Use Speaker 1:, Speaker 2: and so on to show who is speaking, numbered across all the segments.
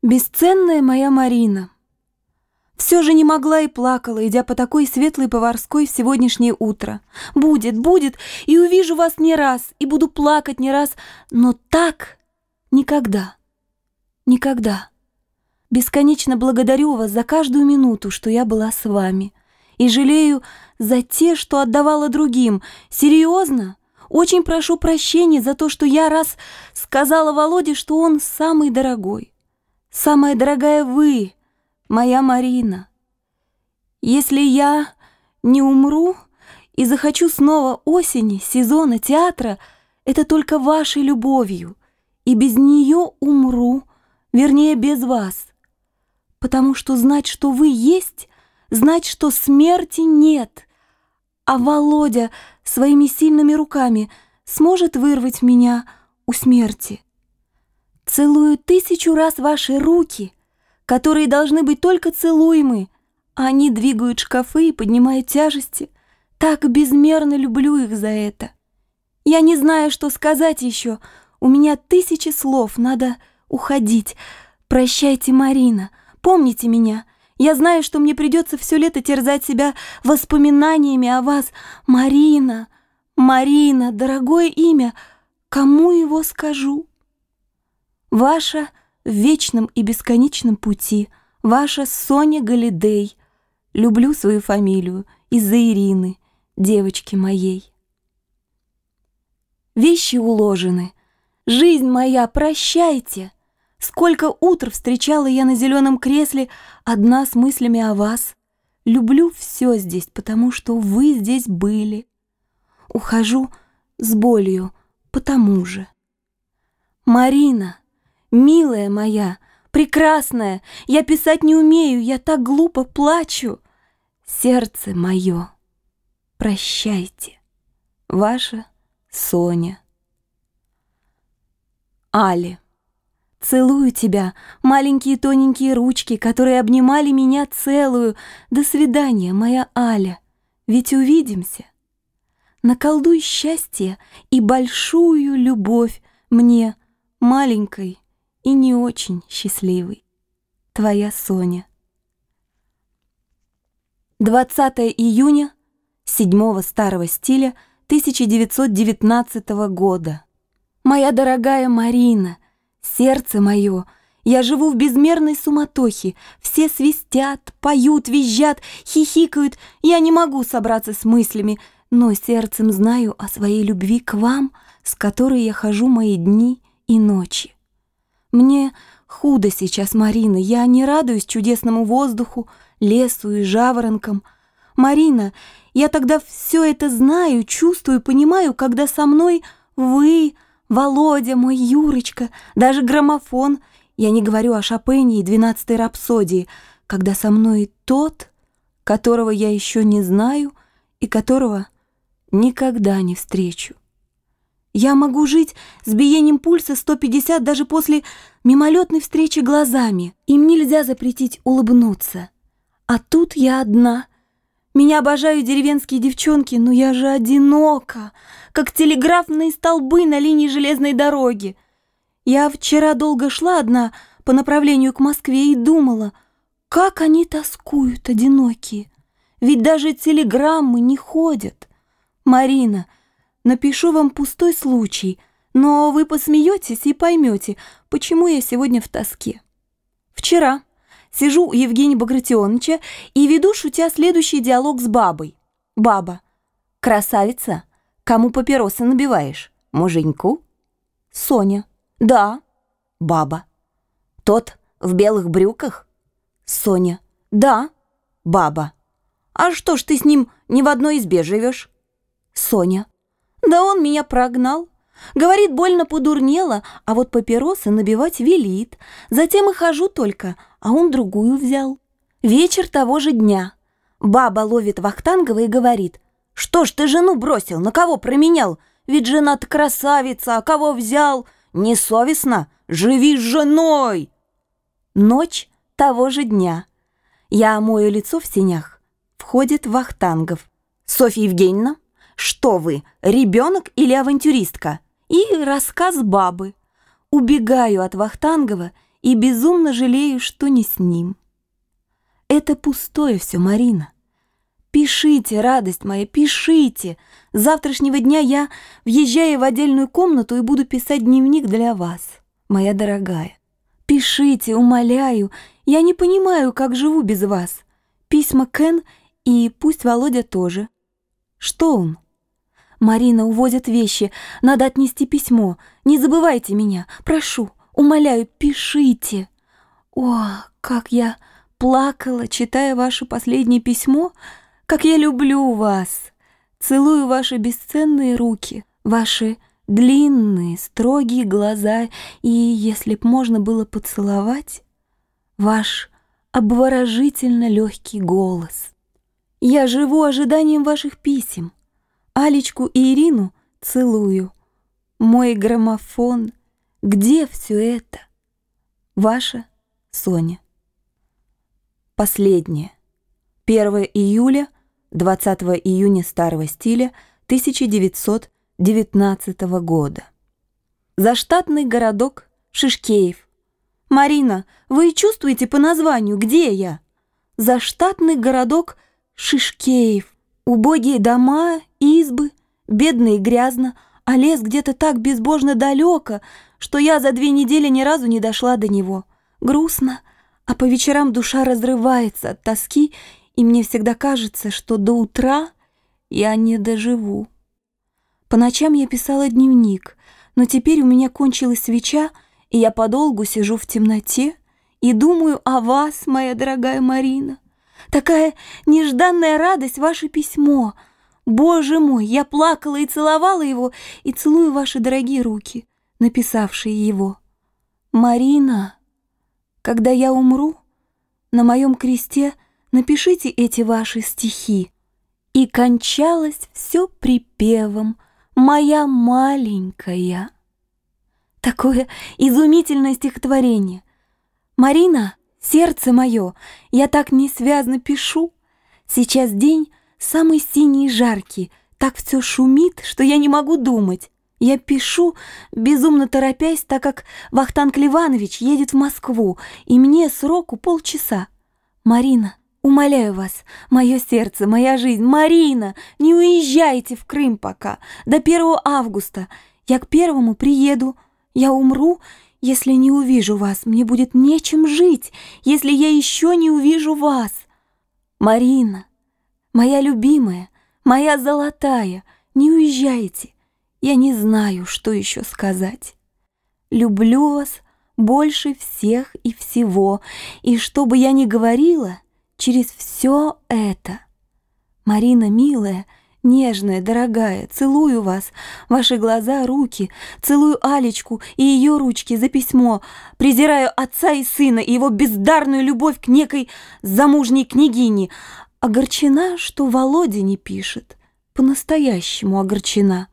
Speaker 1: Бесценная моя Марина, все же не могла и плакала, идя по такой светлой Поварской в сегодняшнее утро. Будет, и увижу вас не раз, и буду плакать не раз, но так никогда, никогда. Бесконечно благодарю вас за каждую минуту, что я была с вами, и жалею за те, что отдавала другим. Серьезно? Очень прошу прощения за то, что я раз сказала Володе, что он самый дорогой. Самая дорогая вы, моя Марина. Если я не умру и захочу снова осени, сезона, театра, это только вашей любовью, и без нее умру, вернее, без вас. Потому что знать, что вы есть, знать, что смерти нет, а Володя своими сильными руками сможет вырвать меня у смерти. Целую 1000 раз ваши руки, которые должны быть только целуемы, а они двигают шкафы и поднимают тяжести. Так безмерно люблю их за это. Я не знаю, что сказать еще. У меня 1000 слов, надо уходить. Прощайте, Марина, помните меня. Я знаю, что мне придется все лето терзать себя воспоминаниями о вас. Марина, Марина, дорогое имя, кому его скажу? Ваша в вечном и бесконечном пути, ваша Соня Галидей. Люблю свою фамилию из-за Ирины, девочки моей. Вещи уложены. Жизнь моя, прощайте. Сколько утр встречала я на зеленом кресле, одна с мыслями о вас. Люблю все здесь, потому что вы здесь были. Ухожу с болью, потому же. Марина, милая моя, прекрасная, я писать не умею, я так глупо плачу. Сердце мое, прощайте. Ваша Соня. Али. Целую тебя, маленькие тоненькие ручки, которые обнимали меня целую. До свидания, моя Аля, ведь увидимся. Наколдуй счастье и большую любовь мне, маленькой и не очень счастливой. Твоя Соня. 20 июня 7 старого стиля 1919 года. Моя дорогая Марина, сердце мое, я живу в безмерной суматохе. Все свистят, поют, визжат, хихикают. Я не могу собраться с мыслями, но сердцем знаю о своей любви к вам, с которой я хожу мои дни и ночи. Мне худо сейчас, Марина, я не радуюсь чудесному воздуху, лесу и жаворонкам. Марина, я тогда все это знаю, чувствую, понимаю, когда со мной вы, Володя, мой Юрочка, даже граммофон. Я не говорю о Шопене и 12-й рапсодии, когда со мной тот, которого я еще не знаю и которого никогда не встречу. Я могу жить с биением пульса 150 даже после мимолетной встречи глазами. Им нельзя запретить улыбнуться. А тут я одна. Меня обожают деревенские девчонки, но я же одинока, как телеграфные столбы на линии железной дороги. Я вчера долго шла одна по направлению к Москве и думала, как они тоскуют, одинокие. Ведь даже телеграммы не ходят. Марина, напишу вам пустой случай, но вы посмеетесь и поймете, почему я сегодня в тоске. Вчера сижу у Евгения Багратионовича и веду, шутя, следующий диалог с бабой. Баба. Красавица, кому папиросы набиваешь? Муженьку? Соня. Да. Баба. Тот в белых брюках? Соня. Да. Баба. А что ж ты с ним не в одной избе живешь? Соня. Да он меня прогнал. Говорит, больно подурнела, а вот папиросы набивать велит. Затем и хожу только, а он другую взял. Вечер того же дня. Баба ловит Вахтангова и говорит, что ж ты жену бросил, на кого променял? Ведь жена-то красавица, а кого взял? Несовестно, живи с женой. Ночь того же дня. Я мою лицо в сенях. Входит Вахтангов. Софья Евгеньевна, что вы, ребенок или авантюристка? И рассказ бабы. Убегаю от Вахтангова и безумно жалею, что не с ним. Это пустое все, Марина. Пишите, радость моя, пишите. С завтрашнего дня я въезжаю в отдельную комнату и буду писать дневник для вас, моя дорогая. Пишите, умоляю. Я не понимаю, как живу без вас. Письма Кен и пусть Володя тоже. Что он? Марина, увозят вещи. Надо отнести письмо. Не забывайте меня. Прошу, умоляю, пишите. О, как я плакала, читая ваше последнее письмо. Как я люблю вас! Целую ваши бесценные руки, ваши длинные, строгие глаза и, если б можно было поцеловать, ваш обворожительно легкий голос. Я живу ожиданием ваших писем. Алечку и Ирину целую. Мой граммофон, где все это? Ваша Соня. Последнее. 1 июля, 20 июня старого стиля 1919 года. Заштатный городок Шишкеев. Марина, вы чувствуете по названию, где я? Заштатный городок Шишкеев. Убогие дома, избы, бедно и грязно, а лес где-то так безбожно далеко, что я за 2 недели ни разу не дошла до него. Грустно, а по вечерам душа разрывается от тоски, и мне всегда кажется, что до утра я не доживу. По ночам я писала дневник, но теперь у меня кончилась свеча, и я подолгу сижу в темноте и думаю о вас, моя дорогая Марина. Такая нежданная радость, ваше письмо. Боже мой, я плакала и целовала его, и целую ваши дорогие руки, написавшие его. Марина, когда я умру, на моем кресте напишите эти ваши стихи. И кончалось все припевом «Моя маленькая». Такое изумительное стихотворение. Марина, сердце мое, я так несвязно пишу. Сейчас день самый синий и жаркий, так все шумит, что я не могу думать. Я пишу, безумно торопясь, так как Вахтанг Ливанович едет в Москву, и мне сроку полчаса. Марина, умоляю вас, мое сердце, моя жизнь, Марина, не уезжайте в Крым пока, до 1 августа. Я к 1 приеду, я умру, если не увижу вас, мне будет нечем жить, если я еще не увижу вас. Марина, моя любимая, моя золотая, не уезжайте, я не знаю, что еще сказать. Люблю вас больше всех и всего, и что бы я ни говорила, через все это. Марина, милая, нежная, дорогая, целую вас, ваши глаза, руки, целую Алечку и ее ручки за письмо, презираю отца и сына и его бездарную любовь к некой замужней княгине. Огорчена, что Володя не пишет, по-настоящему огорчена.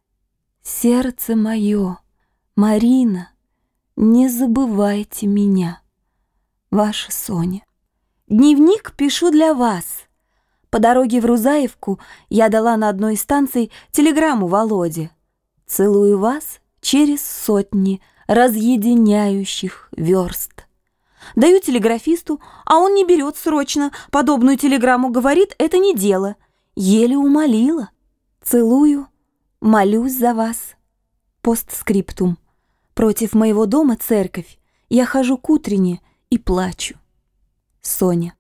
Speaker 1: Сердце мое, Марина, не забывайте меня. Ваша Соня. Дневник пишу для вас. По дороге в Рузаевку я дала на одной из станций телеграмму Володе. Целую вас через сотни разъединяющих верст. Даю телеграфисту, а он не берет срочно подобную телеграмму, говорит, это не дело. Еле умолила. Целую, молюсь за вас. Постскриптум. Против моего дома церковь. Я хожу к утренне и плачу. Соня.